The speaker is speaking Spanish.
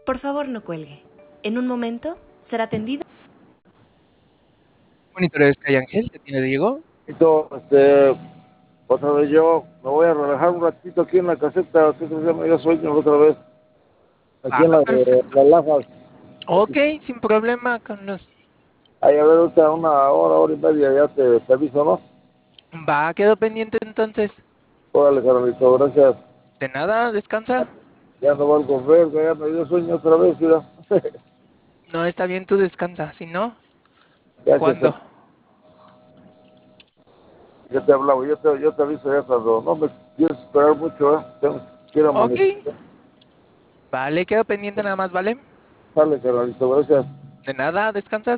Por favor, no cuelgue. En un momento será atendido. Monitores Calle Ángel, ¿te tiene Diego? Otra vez yo me voy a relajar un ratito aquí en la caseta, que se llama, ya sueño otra vez, aquí Va, en la de perfecto. las Lajas. Ok, sin problema, Carlos. Ahí a ver, ahorita una hora y media ya te aviso, ¿no? Va, quedo pendiente entonces. Órale, carnalito, gracias. De nada, descansa. Ya no valgo ver, que ya me dio sueño otra vez, mira. No está bien, tú descansa. Si no, Gracias, ¿cuándo? ya te hablaba, yo te aviso ya cuando no me quieres esperar mucho, ¿eh? Quiero Ok, amanecer. vale, quedo pendiente nada más, ¿vale? Sale, carnalito, gracias. De nada, descansa.